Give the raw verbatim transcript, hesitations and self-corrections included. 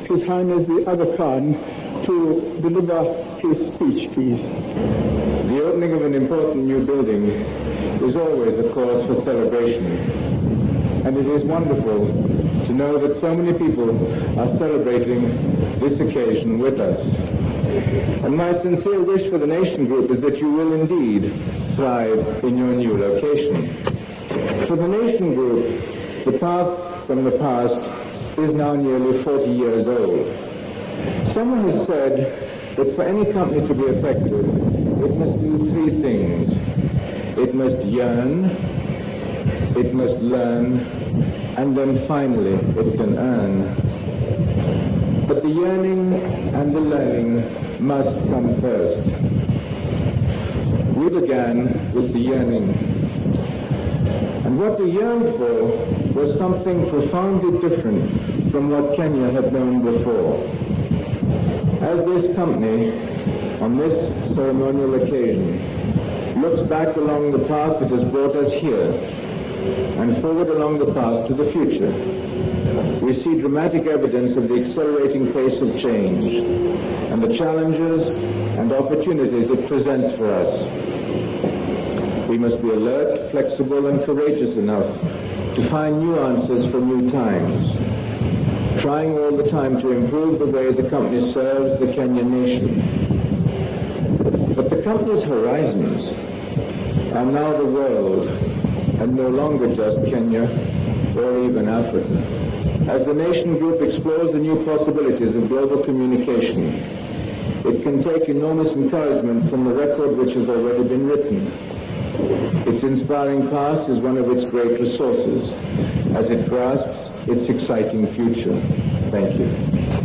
His Highness the Aga Khan to deliver his speech, please. The opening of an important new building is always a cause for celebration, and it is wonderful to know that so many people are celebrating this occasion with us. And my sincere wish for the Nation Group is that you will indeed thrive in your new location. For the Nation Group, the path from the past is now nearly forty years old. Someone has said that for any company to be effective, it must do three things. It must yearn, it must learn, and then finally it can earn. But the yearning and the learning must come first. We began with the yearning. And what we yearned for was something profoundly different from what Kenya had known before. As this company, on this ceremonial occasion, looks back along the path that has brought us here and forward along the path to the future, we see dramatic evidence of the accelerating pace of change and the challenges and opportunities it presents for us. We must be alert, flexible, and courageous enough to find new answers for new times, trying all the time to improve the way the company serves the Kenyan nation. But the company's horizons are now the world, and no longer just Kenya or even Africa. As the Nation Group explores the new possibilities of global communication, it can take enormous encouragement from the record which has already been written. Its inspiring past is one of its great resources as it grasps its exciting future. Thank you.